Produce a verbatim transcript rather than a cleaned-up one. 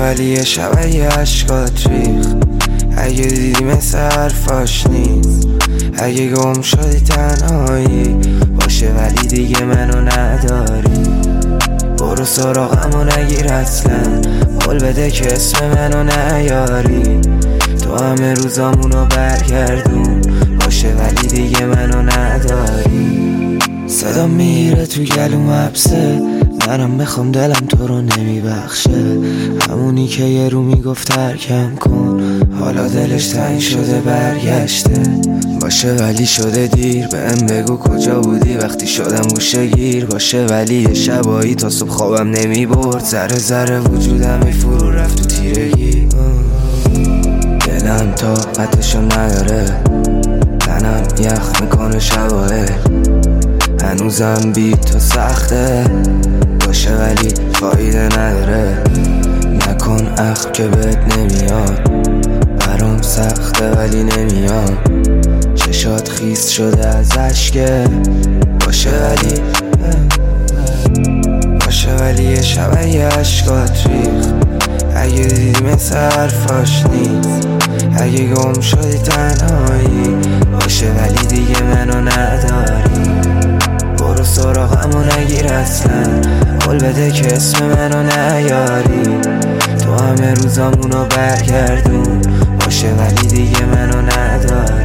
ولی یه شب یه عشقات ریخ. اگه دیدی مثل حرفاش نیست، اگه گم شدی تنهایی باشه ولی دیگه منو نداری. برو سراغمو نگیر اصلا، قول بده که اسم منو نیاری. تو همه روزامونو برگردون باشه ولی دیگه منو نداری. صدا میره تو گلوم حبسه، منم میخوام دلم تو رو نمیبخشه. همونی که یه رو میگفت ترکم کن، حالا دلش تنگ شده برگشته باشه ولی شده دیر. بهم بگو کجا بودی وقتی شدم گوشه گیر باشه ولی یه شبایی تا صبح خوابم نمیبرد. ذره ذره وجودم فرو رفت تو تیرگی. دلم طاقتشو نداره، تنم یخ میکنه شباهه. هنوزم بی تو سخته باشه ولی فایده نداره. نکن اخم که بهت نمیاد، برام سخته ولی نمیام. چشات خیس شده از عشقه باشه ولی باشه ولی یه شب یه عشقات ریخ. اگه دیدی مثل حرفاش نیست، اگه گم شدی تنهایی باشه ولی دیگه منو نداری. برو سراغمو نگیر اصلا، قول بده که اسم منو نیاری. تو همه روزامونو برگردون باشه ولی دیگه منو نداری.